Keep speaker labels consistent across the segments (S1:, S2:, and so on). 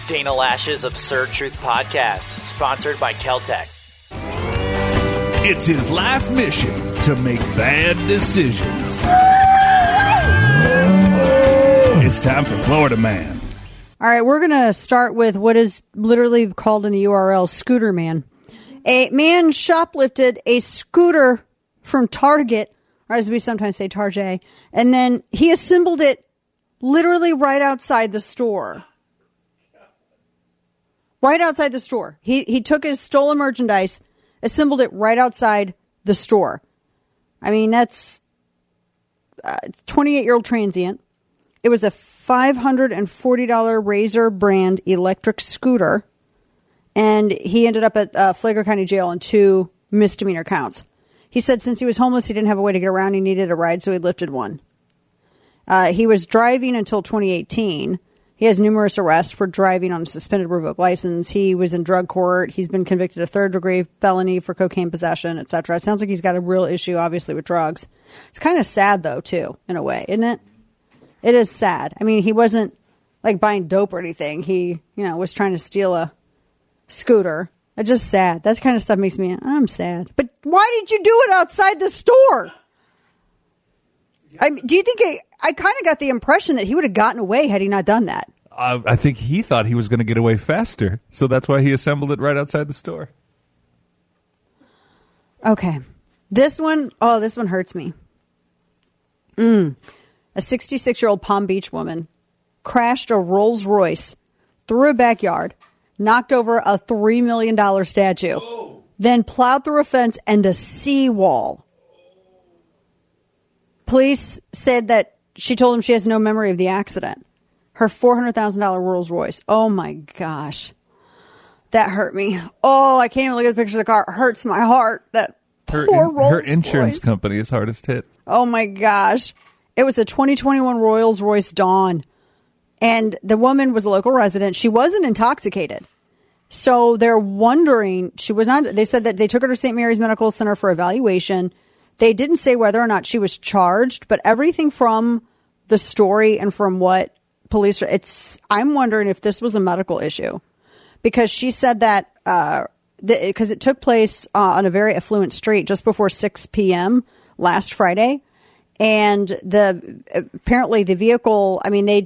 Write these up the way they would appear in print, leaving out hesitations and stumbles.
S1: Dana Lash's Absurd Truth Podcast, sponsored by Keltec.
S2: It's his life mission to make bad decisions. It's time for Florida Man.
S3: All right, we're going to start with what is literally called in the URL Scooter Man. A man shoplifted a scooter from Target, or as we sometimes say, Target, and then he assembled it literally right outside the store. Right outside the store. He took his stolen merchandise, assembled it right outside the store. I mean, that's a 28-year-old transient. It was a $540 Razor brand electric scooter, and he ended up at Flagler County Jail on 2 misdemeanor counts. He said since he was homeless, he didn't have a way to get around. He needed a ride, so he lifted one. He was driving until 2018. He has numerous arrests for driving on a suspended revoked license. He was in drug court. He's been convicted of third-degree felony for cocaine possession, etc. It sounds like he's got a real issue, obviously, with drugs. It's kind of sad, though, too, in a way, isn't it? It is sad. I mean, he wasn't, like, buying dope or anything. He, was trying to steal a scooter. It's just sad. That kind of stuff makes me, I'm sad. But why did you do it outside the store? Do you think I kind of got the impression that he would have gotten away had he not done that?
S2: I think he thought he was going to get away faster, so that's why he assembled it right outside the store.
S3: Okay. This one hurts me. A 66-year-old Palm Beach woman crashed a Rolls Royce through a backyard, knocked over a $3 million statue, then plowed through a fence and a seawall. Police said that she told him she has no memory of the accident. Her $400,000 Rolls Royce. Oh, my gosh. That hurt me. Oh, I can't even look at the pictures of the car. It hurts my heart. That poor Rolls Royce.
S2: Her insurance company is hardest hit.
S3: Oh, my gosh. It was a 2021 Rolls Royce Dawn. And the woman was a local resident. She wasn't intoxicated. So they're wondering, she was not. They said that they took her to St. Mary's Medical Center for evaluation. They didn't say whether or not she was charged, but everything from the story and from what police, I'm wondering if this was a medical issue, because she said that because it took place on a very affluent street just before 6 p.m. last Friday. And apparently the vehicle,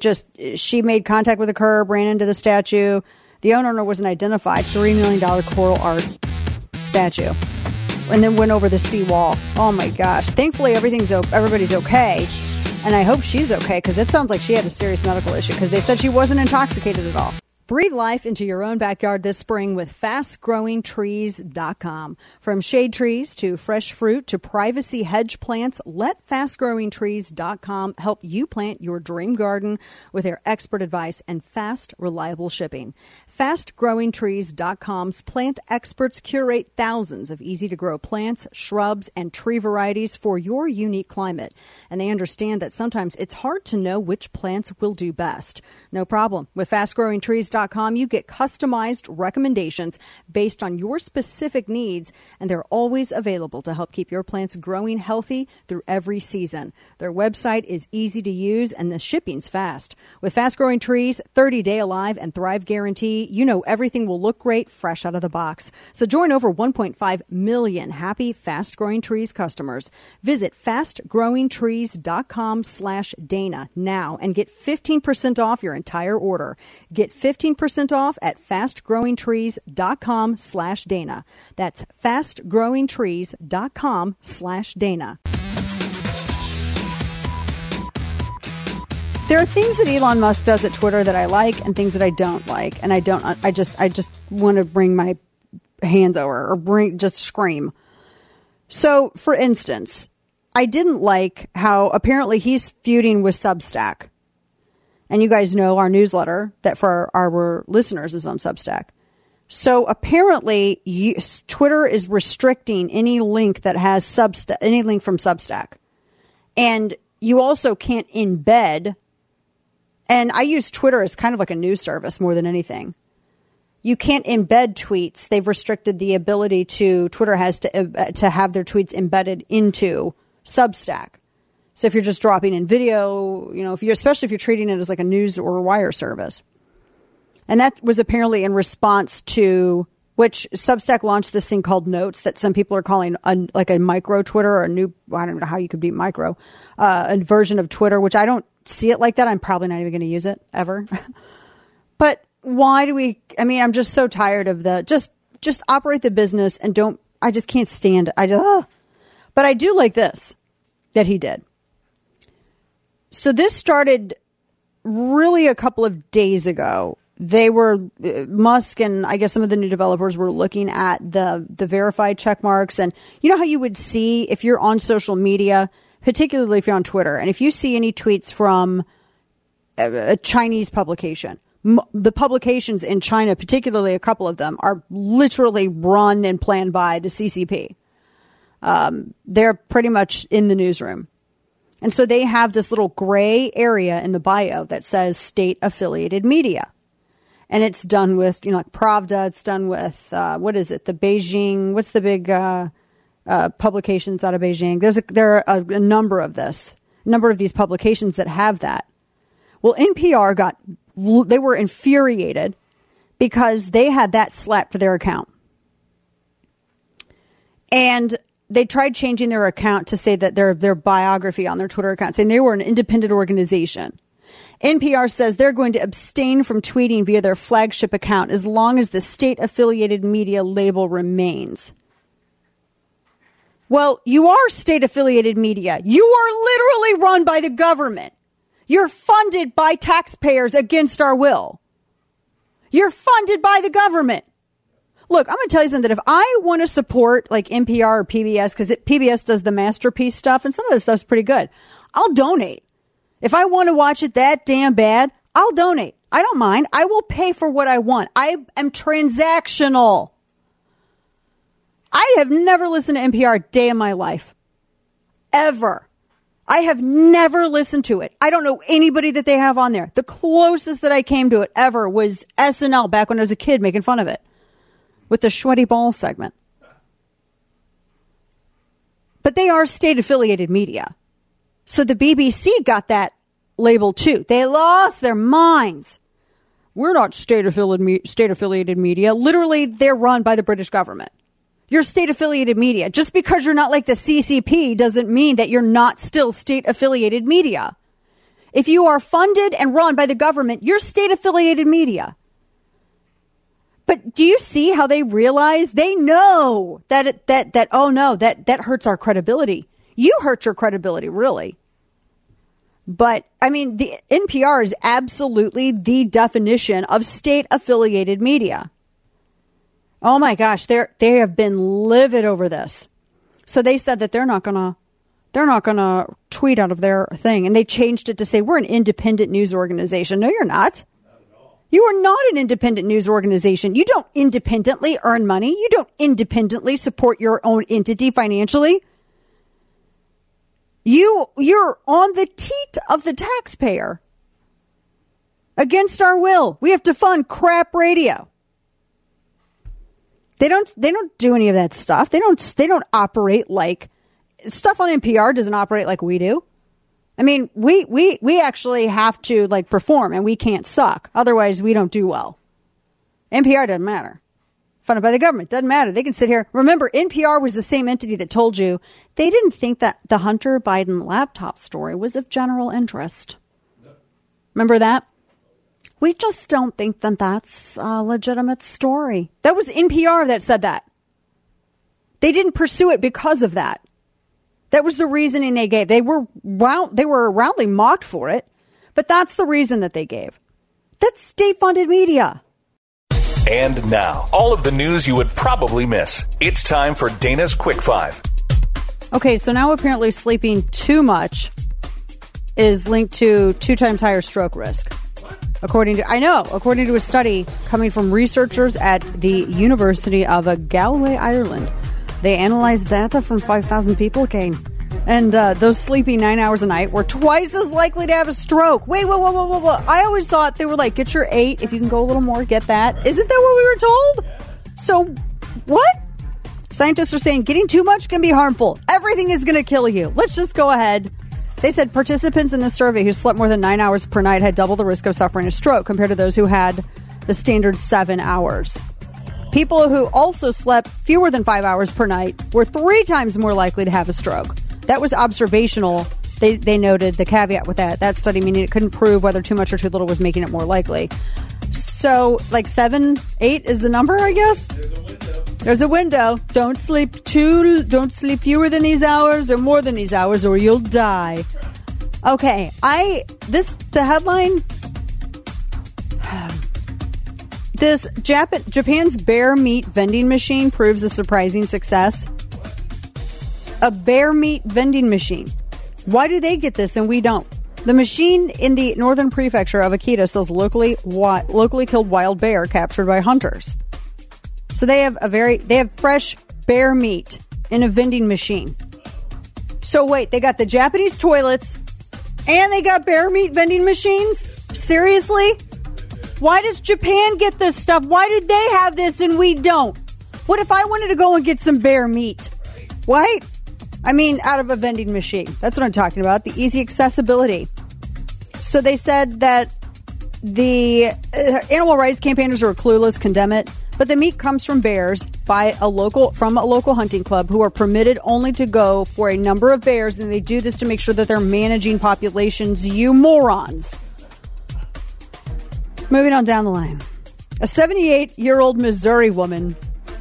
S3: she made contact with the curb, ran into the statue. The owner wasn't identified. $3 million coral art statue. And then went over the seawall. Oh my gosh. Thankfully everybody's okay. And I hope she's okay, because it sounds like she had a serious medical issue, because they said she wasn't intoxicated at all. Breathe life into your own backyard this spring with FastGrowingTrees.com. From shade trees to fresh fruit to privacy hedge plants, let FastGrowingTrees.com help you plant your dream garden with their expert advice and fast, reliable shipping. FastGrowingTrees.com's plant experts curate thousands of easy-to-grow plants, shrubs, and tree varieties for your unique climate. And they understand that sometimes it's hard to know which plants will do best. No problem. With FastGrowingTrees.com, you get customized recommendations based on your specific needs, and they're always available to help keep your plants growing healthy through every season. Their website is easy to use, and the shipping's fast. With Fast Growing Trees, 30-day Alive and Thrive Guarantee, you know everything will look great fresh out of the box. So join over 1.5 million happy Fast Growing Trees customers. Visit fastgrowingtrees.com/Dana now and get 15% off your entire order. Get 15% off at fastgrowingtrees.com/Dana. That's fastgrowingtrees.com/Dana. There are things that Elon Musk does at Twitter that I like and things that I don't like. And I just want to bring my hands over or just scream. So, for instance, I didn't like how apparently he's feuding with Substack. And you guys know our newsletter that for our listeners is on Substack. So apparently Twitter is restricting any link that has any link from Substack. And you also can't embed. And I use Twitter as kind of like a news service more than anything. You can't embed tweets. They've restricted the ability Twitter has to have their tweets embedded into Substack. So if you're just dropping in video, especially if you're treating it as like a news or a wire service. And that was apparently in response to which Substack launched this thing called Notes that some people are calling like a micro Twitter or a new, I don't know how you could be micro, a version of Twitter, which I don't see it like that. I'm probably not even going to use it ever. But why do I'm just so tired of just operate the business and I just can't stand it. But I do like this that he did. So this started really a couple of days ago. Musk and I guess some of the new developers were looking at the verified check marks. And you know how you would see if you're on social media, particularly if you're on Twitter, and if you see any tweets from a Chinese publication, the publications in China, particularly a couple of them, are literally run and planned by the CCP. They're pretty much in the newsroom. And so they have this little gray area in the bio that says state affiliated media. And it's done with, like Pravda. It's done with, what is it? The Beijing, what's the big publications out of Beijing? There are a number of these publications that have that. Well, NPR they were infuriated because they had that slapped to their account. And they tried changing their account to say that their biography on their Twitter account, saying they were an independent organization. NPR says they're going to abstain from tweeting via their flagship account as long as the state-affiliated media label remains. Well, you are state-affiliated media. You are literally run by the government. You're funded by taxpayers against our will. You're funded by the government. Look, I'm going to tell you something, that if I want to support like NPR or PBS, because PBS does the Masterpiece stuff, and some of this stuff's pretty good, I'll donate. If I want to watch it that damn bad, I'll donate. I don't mind. I will pay for what I want. I am transactional. I have never listened to NPR a day in my life. Ever. I have never listened to it. I don't know anybody that they have on there. The closest that I came to it ever was SNL back when I was a kid making fun of it with the sweaty ball segment. But they are state-affiliated media. So the BBC got that label too. They lost their minds. We're not state-affiliated media. Literally, they're run by the British government. You're state-affiliated media. Just because you're not like the CCP doesn't mean that you're not still state-affiliated media. If you are funded and run by the government, you're state-affiliated media. But do you see how they realize? They know that hurts our credibility. You hurt your credibility, really. But, the NPR is absolutely the definition of state-affiliated media. Oh, my gosh, they have been livid over this. So they said that they're not gonna tweet out of their thing. And they changed it to say, we're an independent news organization. No, you're not. You are not an independent news organization. You don't independently earn money. You don't independently support your own entity financially. You're on the teat of the taxpayer. Against our will. We have to fund crap radio. They don't do any of that stuff. They don't operate like stuff on NPR doesn't operate like we do. We actually have to perform, and we can't suck. Otherwise, we don't do well. NPR doesn't matter. Funded by the government. Doesn't matter. They can sit here. Remember, NPR was the same entity that told you they didn't think that the Hunter Biden laptop story was of general interest. Remember that? We just don't think that that's a legitimate story. That was NPR that said that. They didn't pursue it because of that. That was the reasoning they gave. They were roundly mocked for it, but that's the reason that they gave. That's state-funded media.
S2: And now, all of the news you would probably miss. It's time for Dana's Quick Five.
S3: Okay, so now apparently sleeping too much is linked to 2 times higher stroke risk. According to a study coming from researchers at the University of Galway, Ireland. They analyzed data from 5,000 people, Kane. And those sleeping 9 hours a night were twice as likely to have a stroke. Wait, whoa. I always thought they were like, get your 8. If you can go a little more, get that. Isn't that what we were told? So, what? Scientists are saying getting too much can be harmful. Everything is going to kill you. Let's just go ahead. They said participants in the survey who slept more than 9 hours per night had double the risk of suffering a stroke compared to those who had the standard 7 hours. People who also slept fewer than 5 hours per night were 3 times more likely to have a stroke. That was observational. They noted the caveat with that study, meaning it couldn't prove whether too much or too little was making it more likely. So, like 7, 8 is the number, I guess? There's a window. Don't sleep fewer than these hours or more than these hours or you'll die. Okay, the headline, this Japan's bear meat vending machine proves a surprising success. A bear meat vending machine. Why do they get this and we don't? The machine in the northern prefecture of Akita sells locally killed wild bear captured by hunters. So they have fresh bear meat in a vending machine. So wait, they got the Japanese toilets and they got bear meat vending machines? Seriously? Why does Japan get this stuff? Why did they have this and we don't? What if I wanted to go and get some bear meat? What? I mean, out of a vending machine. That's what I'm talking about. The easy accessibility. So they said that the animal rights campaigners who are clueless condemn it, but the meat comes from bears from a local hunting club who are permitted only to go for a number of bears, and they do this to make sure that they're managing populations. You morons. Moving on down the line. A 78-year-old Missouri woman.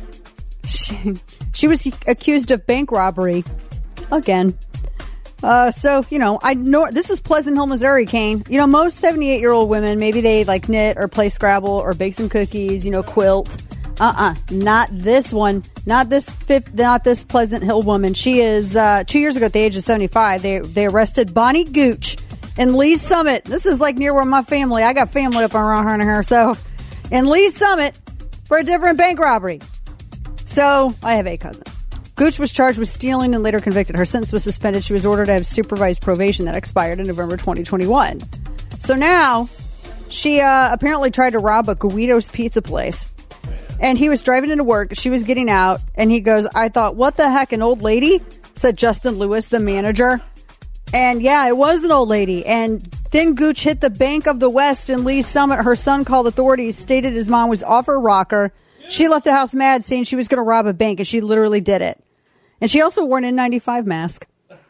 S3: She was accused of bank robbery. Again. So, I know this is Pleasant Hill, Missouri, Kane. Most 78-year-old women, maybe they like knit or play Scrabble or bake some cookies, quilt. Not this one. Not this Pleasant Hill woman. She is 2 years ago at the age of 75. They arrested Bonnie Gooch in Lee's Summit. This is like near where I got family up around here. So in Lee's Summit for a different bank robbery. So I have a cousin. Gooch was charged with stealing and later convicted. Her sentence was suspended. She was ordered to have supervised probation that expired in November 2021. So now she apparently tried to rob a Guido's pizza place. And he was driving into work. She was getting out. And he goes, I thought, what the heck, an old lady? Said Justin Lewis, the manager. And yeah, it was an old lady. And then Gooch hit the Bank of the West in Lee's Summit. Her son called authorities, stated his mom was off her rocker. She left the house mad, saying she was going to rob a bank, and she literally did it. And she also wore an N95 mask.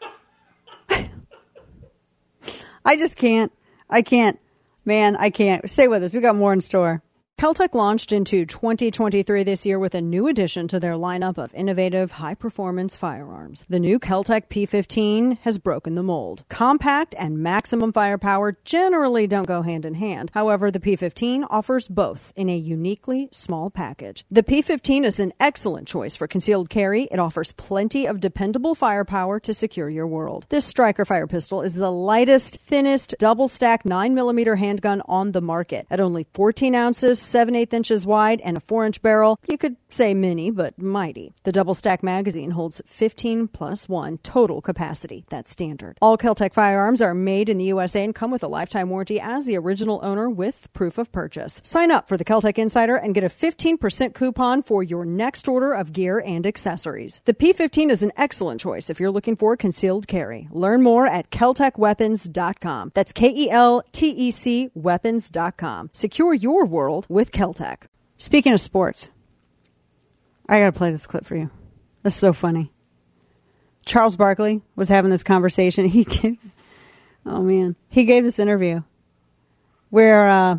S3: I just can't. I can't. Man, I can't. Stay with us. We got more in store. Keltec launched into 2023 this year with a new addition to their lineup of innovative, high-performance firearms. The new Keltec P15 has broken the mold. Compact and maximum firepower generally don't go hand in hand. However, the P15 offers both in a uniquely small package. The P15 is an excellent choice for concealed carry. It offers plenty of dependable firepower to secure your world. This striker fire pistol is the lightest, thinnest, double-stack 9mm handgun on the market. At only 14 ounces, 7/8 inches wide, and a 4-inch barrel. You could say mini, but mighty. The double stack magazine holds 15+1 total capacity. That's standard. All Keltec firearms are made in the USA and come with a lifetime warranty as the original owner with proof of purchase. Sign up for the Keltec Insider and get a 15% coupon for your next order of gear and accessories. The P15 is an excellent choice if you're looking for concealed carry. Learn more at KeltecWeapons.com. That's KELTEC weapons.com. Secure your world with Keltec. Speaking of sports, I got to play this clip for you. This is so funny. Charles Barkley was having this conversation. He gave this interview where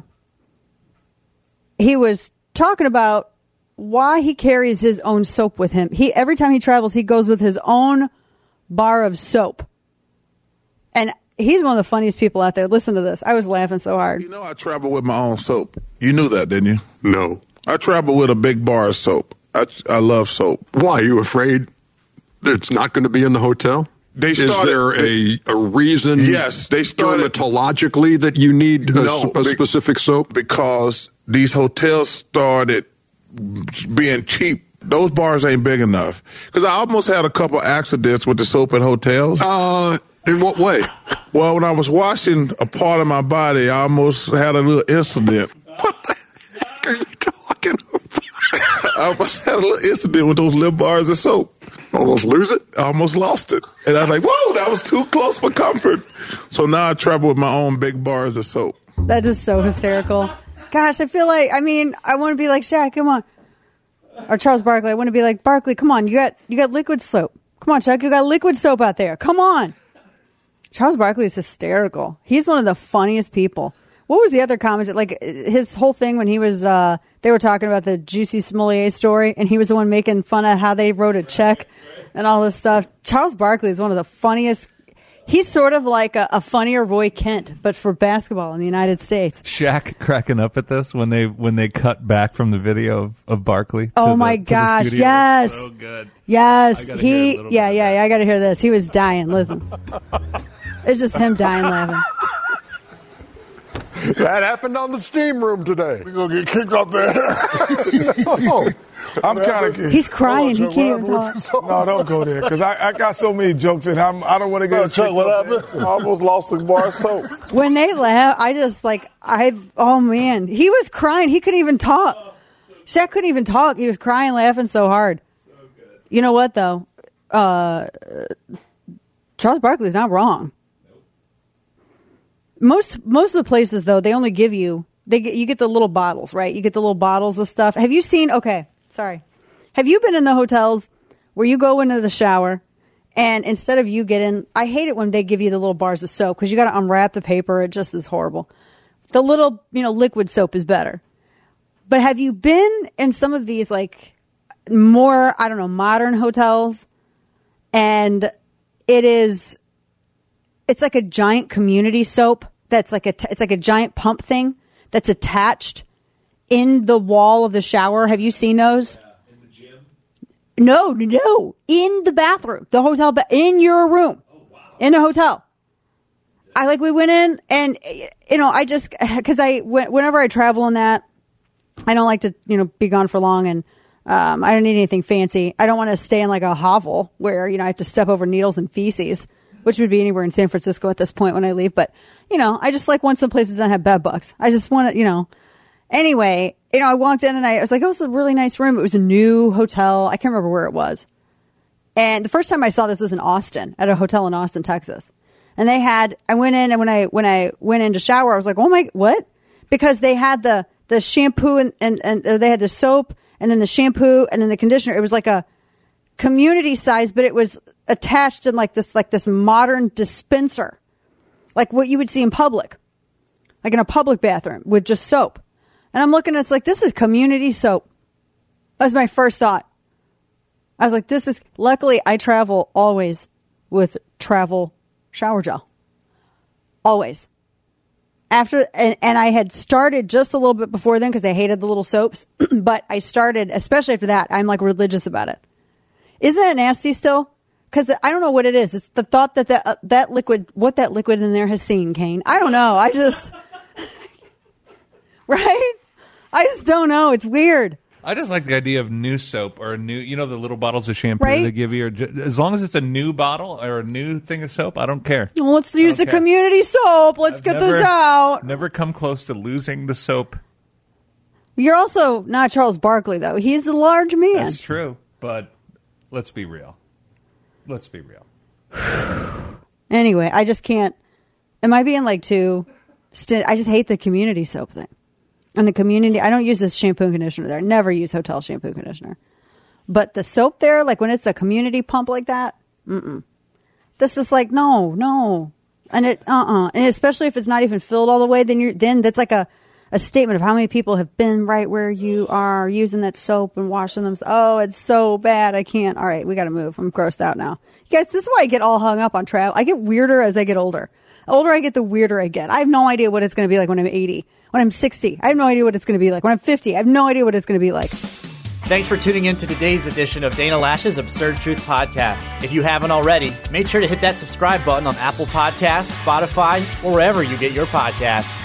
S3: he was talking about why he carries his own soap with him. Every time he travels, he goes with his own bar of soap. And he's one of the funniest people out there. Listen to this. I was laughing so hard.
S4: I travel with my own soap. You knew that, didn't you?
S5: No.
S4: I travel with a big bar of soap. I love soap.
S5: Why? Are you afraid that it's not going to be in the hotel? Is there a reason?
S4: Yes, they started
S5: dermatologically that you need a specific soap?
S4: Because these hotels started being cheap. Those bars ain't big enough. Because I almost had a couple accidents with the soap at hotels.
S5: In what way?
S4: Well, when I was washing a part of my body, I almost had a little incident.
S5: What the heck are you talking about?
S4: I almost had a little incident with those little bars of soap.
S5: Almost lose it?
S4: I almost lost it. And I was like, whoa, that was too close for comfort. So now I travel with my own big bars of soap.
S3: That is so hysterical. Gosh, I feel like, I want to be like, Shaq, come on. Or Charles Barkley. I want to be like, Barkley, come on. You got liquid soap. Come on, Chuck. You got liquid soap out there. Come on. Charles Barkley is hysterical. He's one of the funniest people. What was the other comment? Like his whole thing when he was, they were talking about the Juicy Smollett story, and he was the one making fun of how they wrote a check and all this stuff. Charles Barkley is one of the funniest. He's sort of like a funnier Roy Kent, but for basketball in the United States.
S6: Shaq cracking up at this when they cut back from the video of Barkley.
S3: Oh my gosh! Yes,
S6: so good.
S3: Yes, I got to hear this. He was dying. Listen, it's just him dying laughing.
S5: That happened on the steam room today.
S7: We're going to get kicked off there. No. I'm kind of.
S3: He's crying. He can't even talk.
S7: No, don't go there because I got so many jokes and I don't want to get.
S8: Chuck, what happened? I almost lost the bar of soap.
S3: When they laugh, I just oh man, he was crying. He couldn't even talk. Shaq couldn't even talk. He was crying, laughing so hard. So good. You know what though? Charles Barkley's not wrong. Most of the places though, they only give you you get the little bottles, right? You get the little bottles of stuff. Have you seen? Okay. Sorry. Have you been in the hotels where you go into the shower and instead of you getting, I hate it when they give you the little bars of soap because you got to unwrap the paper. It just is horrible. The little, liquid soap is better. But have you been in some of these like more, I don't know, modern hotels and it's like a giant community soap that's like it's like a giant pump thing that's attached in the wall of the shower. Have you seen those? Yeah, in the gym? No. In the bathroom. The hotel, in your room. Oh, wow. In the hotel. We went in and, I just, because whenever I travel in that, I don't like to, be gone for long and I don't need anything fancy. I don't want to stay in like a hovel where, I have to step over needles and feces, which would be anywhere in San Francisco at this point when I leave. But, I just want some place that doesn't have bed bugs. I just want to, Anyway, I walked in and I was like, oh, it's a really nice room. It was a new hotel. I can't remember where it was. And the first time I saw this was in Austin, at a hotel in Austin, Texas. And I went in and when I went in to shower, I was like, oh my, what? Because they had the shampoo and they had the soap and then the shampoo and then the conditioner. It was like a community size, but it was attached in like this modern dispenser, like what you would see in public, like in a public bathroom with just soap. And I'm looking, it's like, this is community soap. That was my first thought. I was like, luckily I travel always with travel shower gel. Always. And I had started just a little bit before then because I hated the little soaps. But I started, especially after that, I'm like religious about it. Isn't that nasty still? Because I don't know what it is. It's the thought that that liquid, what that liquid in there has seen, Kane. I don't know. I just, right? I just don't know. It's weird.
S6: I just like the idea of new soap or new, the little bottles of shampoo
S3: right?
S6: they give you. As long as it's a new bottle or a new thing of soap, I don't care.
S3: Well, let's use the community soap. Let's get this out.
S6: Never come close to losing the soap.
S3: You're also not Charles Barkley, though. He's a large man.
S6: That's true. But let's be real.
S3: Anyway, I just can't. Am I being like too? I just hate the community soap thing. And the community, I don't use this shampoo and conditioner there. I never use hotel shampoo and conditioner. But the soap there, like when it's a community pump like that, this is like, no. And and especially if it's not even filled all the way, then that's like a statement of how many people have been right where you are using that soap and washing them. Oh, it's so bad. I can't. All right, we got to move. I'm grossed out now. You guys, this is why I get all hung up on travel. I get weirder as I get older. The older I get, the weirder I get. I have no idea what it's going to be like when I'm 80. When I'm 60, I have no idea what it's going to be like. When I'm 50, I have no idea what it's going to be like.
S1: Thanks for tuning in to today's edition of Dana Loesch's Absurd Truth Podcast. If you haven't already, make sure to hit that subscribe button on Apple Podcasts, Spotify, or wherever you get your podcasts.